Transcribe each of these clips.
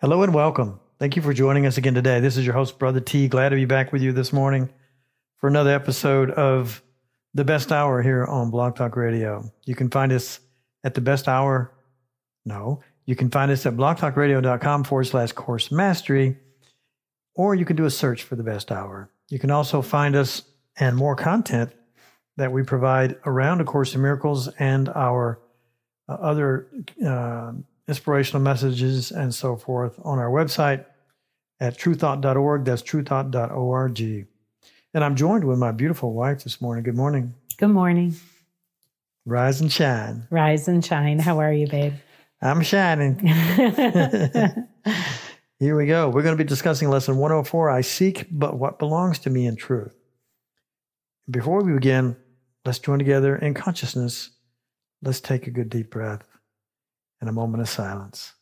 Hello and welcome. Thank you for joining us again today. This is your host, Brother T. Glad to be back with you this morning for another episode of The Best Hour here on Blog Talk Radio. You can find us at you can find us at blogtalkradio.com/course mastery, or you can do a search for The Best Hour. You can also find us and more content that we provide around A Course in Miracles and our other inspirational messages and so forth on our website at truethought.org. That's truethought.org. And I'm joined with my beautiful wife this morning. Good morning. Good morning. Rise and shine. Rise and shine. How are you, babe? I'm shining. Here we go. We're going to be discussing lesson 104. I seek but what belongs to me in truth. Before we begin, let's join together in consciousness. Let's take a good deep breath and a moment of silence.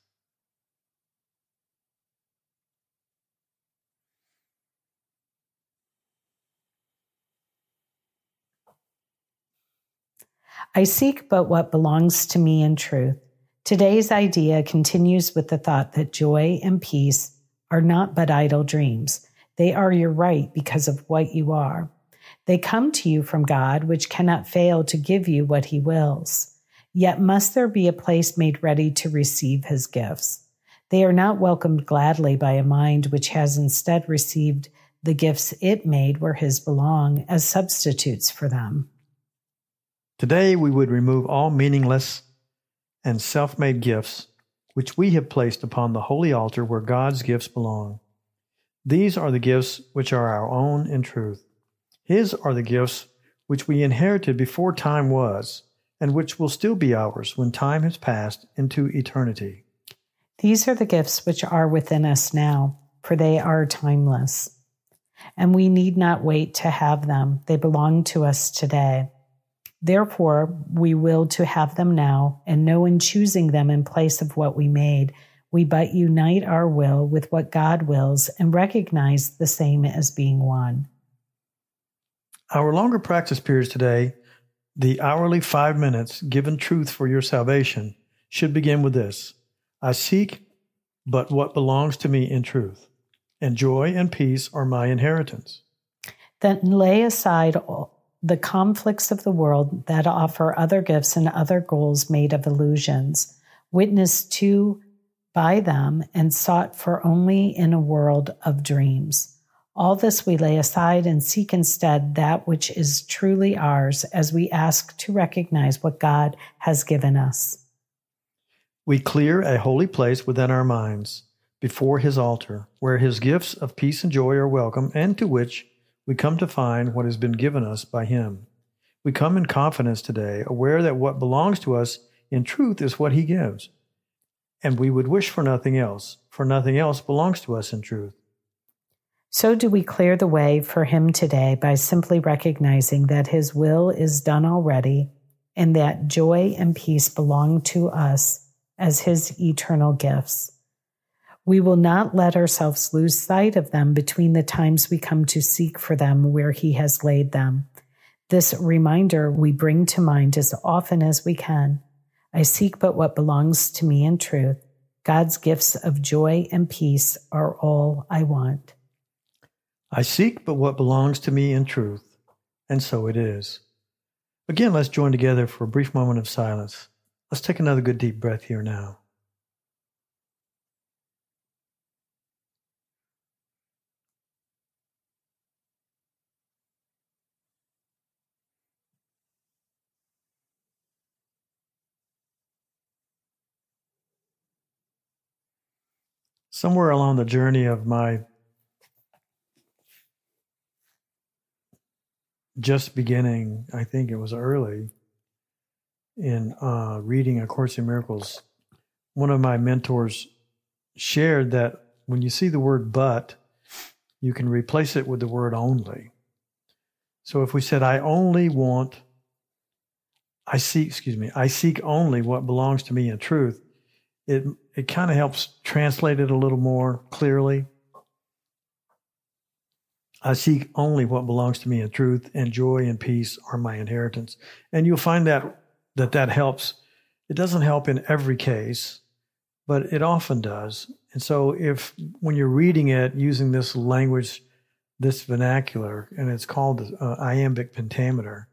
I seek but what belongs to me in truth. Today's idea continues with the thought that joy and peace are not but idle dreams. They are your right because of what you are. They come to you from God, which cannot fail to give you what he wills. Yet must there be a place made ready to receive his gifts. They are not welcomed gladly by a mind which has instead received the gifts it made where his belong as substitutes for them. Today we would remove all meaningless and self-made gifts which we have placed upon the holy altar where God's gifts belong. These are the gifts which are our own in truth. His are the gifts which we inherited before time was, and which will still be ours when time has passed into eternity. These are the gifts which are within us now, for they are timeless. And we need not wait to have them. They belong to us today. Therefore, we will to have them now, and know in choosing them in place of what we made, we but unite our will with what God wills and recognize the same as being one. Our longer practice periods today, the hourly 5 minutes given truth for your salvation, should begin with this. I seek but what belongs to me in truth, and joy and peace are my inheritance. Then lay aside all the conflicts of the world that offer other gifts and other goals made of illusions, witnessed to by them and sought for only in a world of dreams. All this we lay aside and seek instead that which is truly ours as we ask to recognize what God has given us. We clear a holy place within our minds before his altar, where his gifts of peace and joy are welcome, and to which we come to find what has been given us by him. We come in confidence today, aware that what belongs to us in truth is what he gives. And we would wish for nothing else, for nothing else belongs to us in truth. So do we clear the way for him today by simply recognizing that his will is done already and that joy and peace belong to us as his eternal gifts. We will not let ourselves lose sight of them between the times we come to seek for them where he has laid them. This reminder we bring to mind as often as we can. I seek but what belongs to me in truth. God's gifts of joy and peace are all I want. I seek but what belongs to me in truth, and so it is. Again, let's join together for a brief moment of silence. Let's take another good deep breath here now. Somewhere along the journey of my just beginning, I think it was early, in reading A Course in Miracles, one of my mentors shared that when you see the word but, you can replace it with the word only. So if we said, I seek only what belongs to me in truth, it kind of helps translate it a little more clearly. I seek only what belongs to me in truth, and joy and peace are my inheritance. And you'll find that helps. It doesn't help in every case, but it often does. And so when you're reading it using this language, this vernacular, and it's called iambic pentameter,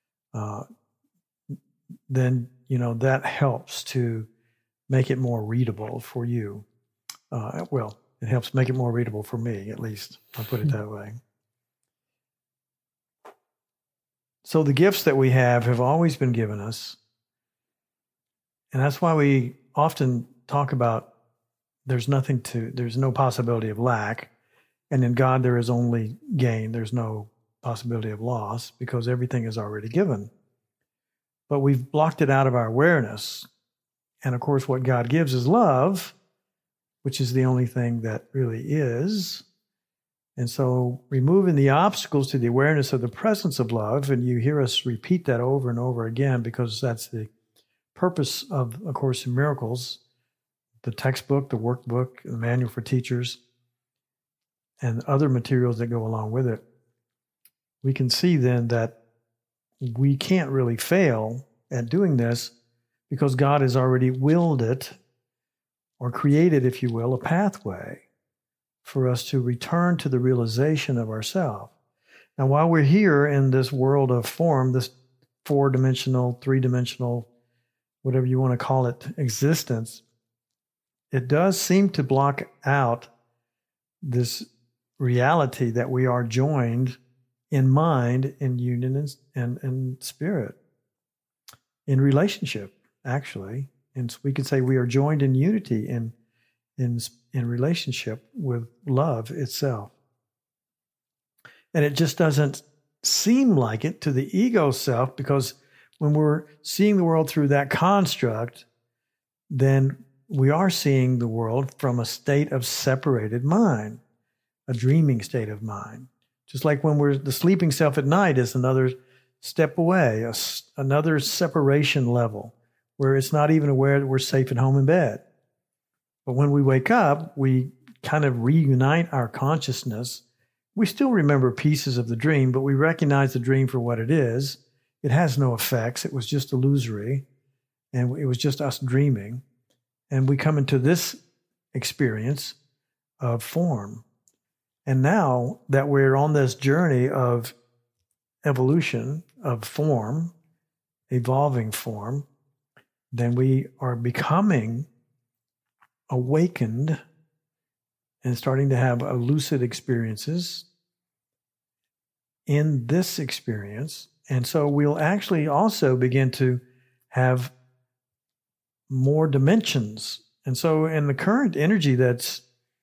then, that helps to make it more readable for you. Well, it helps make it more readable for me, at least. I'll put it that way. So the gifts that we have always been given us. And that's why we often talk about there's no possibility of lack. And in God, there is only gain. There's no possibility of loss because everything is already given. But we've blocked it out of our awareness. And of course, what God gives is love, which is the only thing that really is. And so removing the obstacles to the awareness of the presence of love, and you hear us repeat that over and over again because that's the purpose of A Course in Miracles, the textbook, the workbook, the manual for teachers, and other materials that go along with it. We can see then that we can't really fail at doing this because God has already willed it, or created, if you will, a pathway for us to return to the realization of ourselves. Now, while we're here in this world of form, this 4-dimensional, 3-dimensional, whatever you want to call it, existence, it does seem to block out this reality that we are joined in mind, in union, and spirit, in relationship, actually. And we could say we are joined in unity in relationship with love itself. And it just doesn't seem like it to the ego self, because when we're seeing the world through that construct, then we are seeing the world from a state of separated mind, a dreaming state of mind. Just like when the sleeping self at night is another step away, another separation level, where it's not even aware that we're safe at home in bed. But when we wake up, we kind of reunite our consciousness. We still remember pieces of the dream, but we recognize the dream for what it is. It has no effects. It was just illusory, and it was just us dreaming. And we come into this experience of form. And now that we're on this journey of evolution, of form, evolving form, then we are becoming awakened and starting to have lucid experiences in this experience. And so we'll actually also begin to have more dimensions. And so in the current energy that's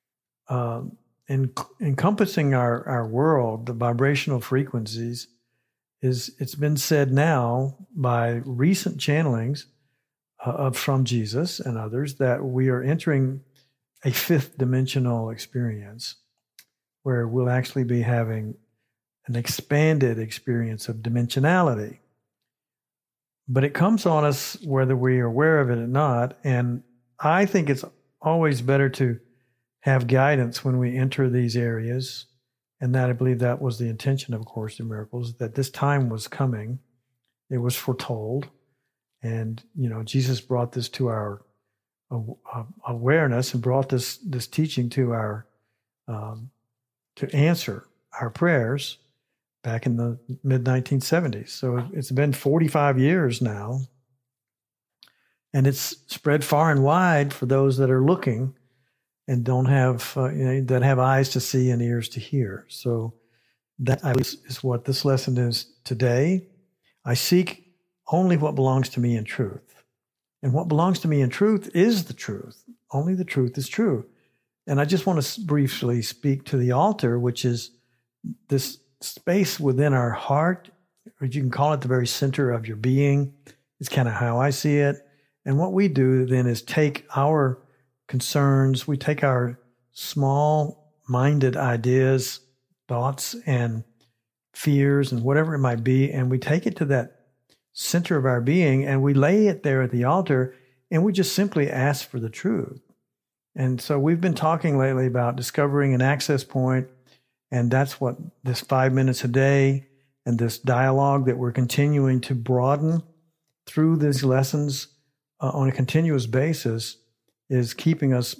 encompassing our world, the vibrational frequencies, it's been said now by recent channelings from Jesus and others that we are entering a 5th dimensional experience where we'll actually be having an expanded experience of dimensionality. But it comes on us whether we are aware of it or not. And I think it's always better to have guidance when we enter these areas. And that, I believe that was the intention of A Course in Miracles, that this time was coming. It was foretold. And, Jesus brought this to our awareness and brought this teaching to our, to answer our prayers back in the mid-1970s. So it's been 45 years now. And it's spread far and wide for those that are looking and don't have, that have eyes to see and ears to hear. So that is what this lesson is today. I seek only what belongs to me in truth. And what belongs to me in truth is the truth. Only the truth is true. And I just want to briefly speak to the altar, which is this space within our heart, or you can call it the very center of your being. It's kind of how I see it. And what we do then is take our concerns, we take our small-minded ideas, thoughts, and fears, and whatever it might be, and we take it to that center of our being, and we lay it there at the altar, and we just simply ask for the truth. And so we've been talking lately about discovering an access point, and that's what this 5 minutes a day and this dialogue that we're continuing to broaden through these lessons on a continuous basis is keeping us,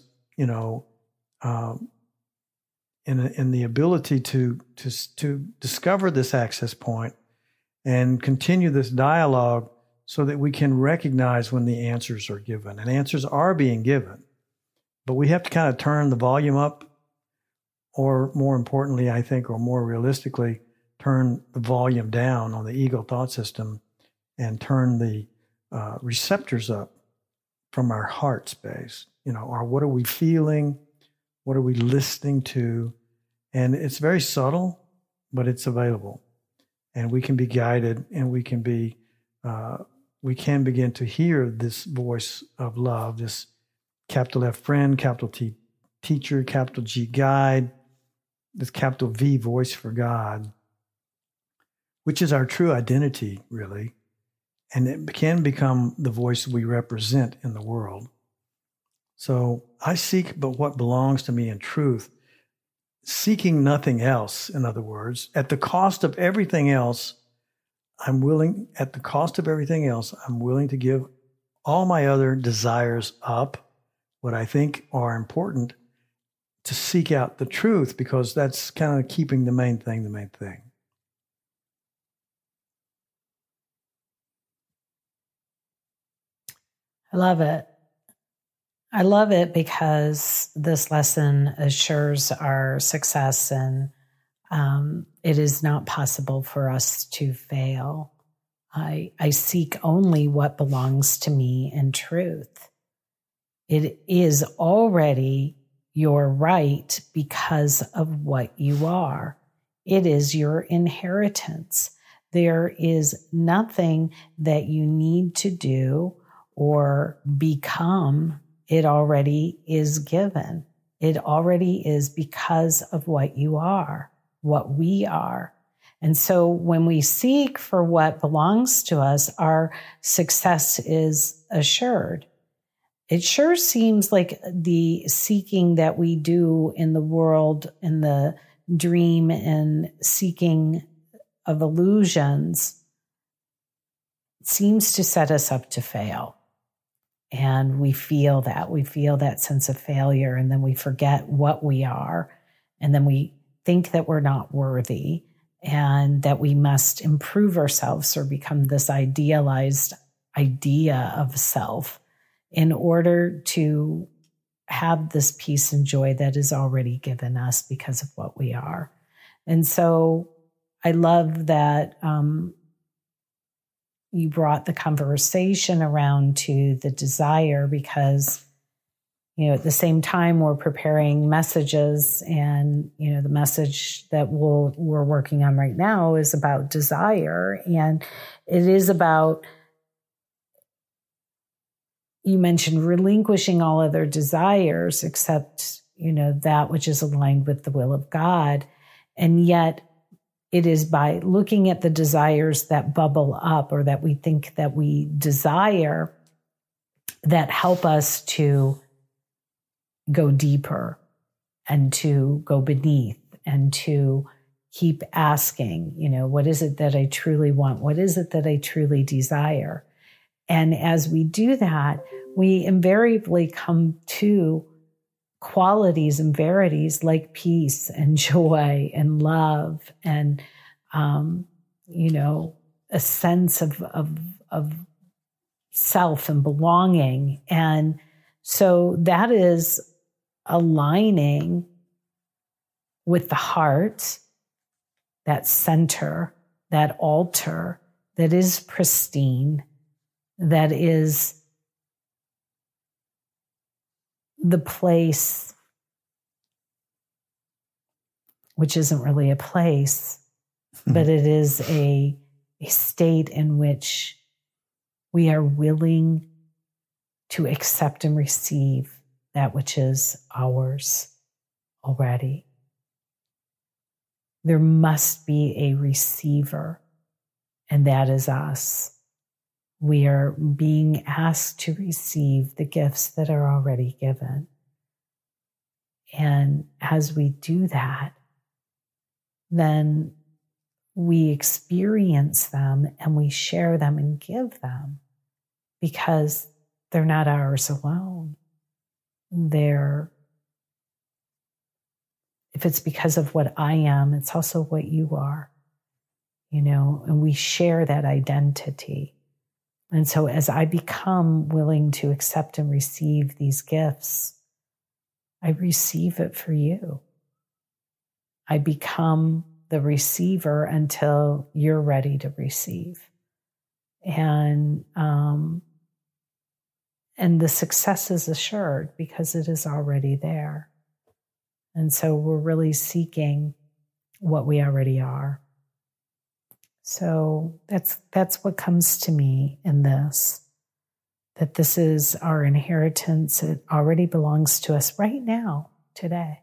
in the ability to discover this access point and continue this dialogue so that we can recognize when the answers are given. And answers are being given, but we have to kind of turn the volume up, or more importantly, I think, or more realistically, turn the volume down on the ego thought system and turn the receptors up from our heart space. Or what are we feeling? What are we listening to? And it's very subtle, but it's available. And we can be guided, and we can begin to hear this voice of love, this capital F friend, capital T teacher, capital G guide, this capital V voice for God, which is our true identity, really. And it can become the voice we represent in the world. So I seek but what belongs to me in truth, seeking nothing else, in other words. At the cost of everything else, I'm willing to give all my other desires up, what I think are important, to seek out the truth, because that's kind of keeping the main thing. I love it. I love it because this lesson assures our success, and it is not possible for us to fail. I seek only what belongs to me in truth. It is already your right because of what you are. It is your inheritance. There is nothing that you need to do or become. It already is given. It already is because of what you are, what we are. And so when we seek for what belongs to us, our success is assured. It sure seems like the seeking that we do in the world, in the dream and seeking of illusions, seems to set us up to fail. And we feel that sense of failure, and then we forget what we are, and then we think that we're not worthy and that we must improve ourselves or become this idealized idea of self in order to have this peace and joy that is already given us because of what we are. And so I love that you brought the conversation around to the desire, because, at the same time we're preparing messages, and, the message that we're working on right now is about desire. And it is about, you mentioned relinquishing all other desires except, that which is aligned with the will of God. And yet it is by looking at the desires that bubble up, or that we think that we desire, that help us to go deeper and to go beneath and to keep asking, what is it that I truly want? What is it that I truly desire? And as we do that, we invariably come to qualities and verities like peace and joy and love and, a sense of self and belonging. And so that is aligning with the heart, that center, that altar that is pristine, that is the place, which isn't really a place, but it is a state in which we are willing to accept and receive that which is ours already. There must be a receiver, and that is us. We are being asked to receive the gifts that are already given. And as we do that, then we experience them and we share them and give them, because they're not ours alone. if it's because of what I am, it's also what you are, and we share that identity. And so as I become willing to accept and receive these gifts, I receive it for you. I become the receiver until you're ready to receive. And the success is assured because it is already there. And so we're really seeking what we already are. So that's what comes to me in this, that this is our inheritance. It already belongs to us right now, today.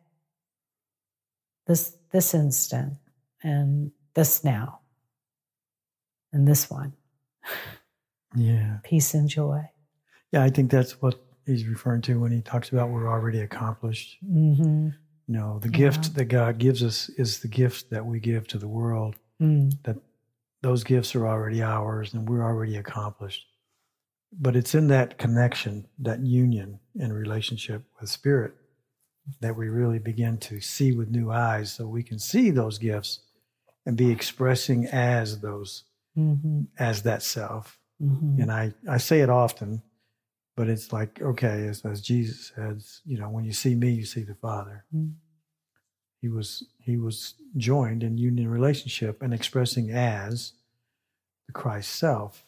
This instant, and this now, and this one. Yeah. Peace and joy. Yeah, I think that's what he's referring to when he talks about we're already accomplished. Mm-hmm. The gift that God gives us is the gift that we give to the world, that those gifts are already ours and we're already accomplished. But it's in that connection, that union and relationship with Spirit, that we really begin to see with new eyes, so we can see those gifts and be expressing as those, as that self. Mm-hmm. And I say it often, but it's like, okay, as Jesus says, when you see me, you see the Father. Mm-hmm. He was joined in union relationship and expressing as the Christ self,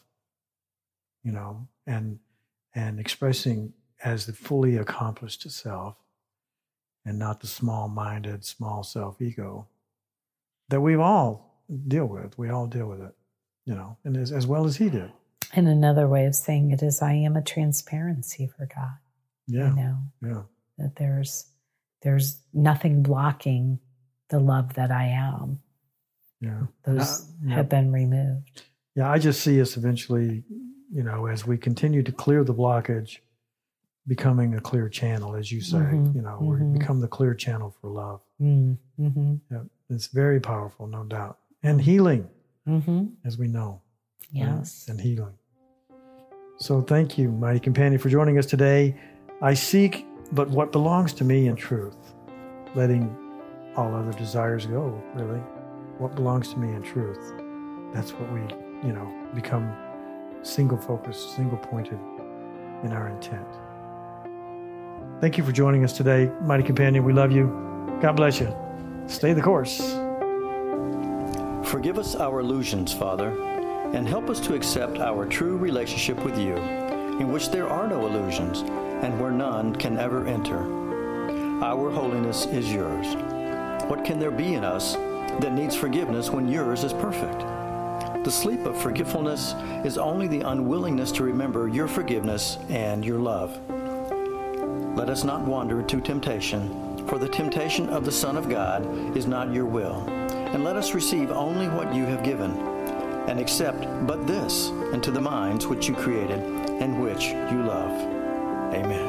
and expressing as the fully accomplished self, and not the small-minded, small self-ego that we all deal with. We all deal with it, and as well as he did. And another way of saying it is, I am a transparency for God. Yeah. Yeah. That there's nothing blocking the love that I am. Yeah. Those have been removed. Yeah, I just see us eventually, as we continue to clear the blockage, becoming a clear channel, as you say, we become the clear channel for love. Mm-hmm. Yeah, it's very powerful, no doubt. And healing, as we know. Yes. And healing. So thank you, Mighty Companion, for joining us today. I seek but what belongs to me in truth, letting all other desires go, really. What belongs to me in truth. That's what we, become single-focused, single-pointed in our intent. Thank you for joining us today, Mighty Companion. We love you. God bless you. Stay the course. Forgive us our illusions, Father, and help us to accept our true relationship with you, in which there are no illusions, and where none can ever enter. Our holiness is yours. What can there be in us that needs forgiveness when yours is perfect? The sleep of forgetfulness is only the unwillingness to remember your forgiveness and your love. Let us not wander to temptation, for the temptation of the Son of God is not your will. And let us receive only what you have given, and accept but this into the minds which you created and which you love. Amen.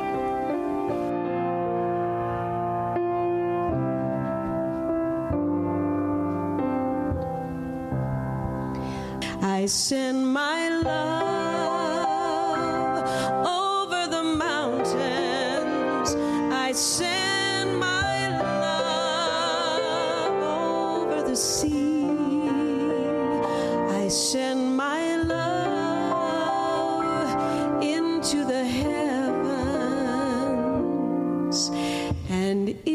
I send my love over the mountains. I send my love over the sea. I send my love into the heavens, and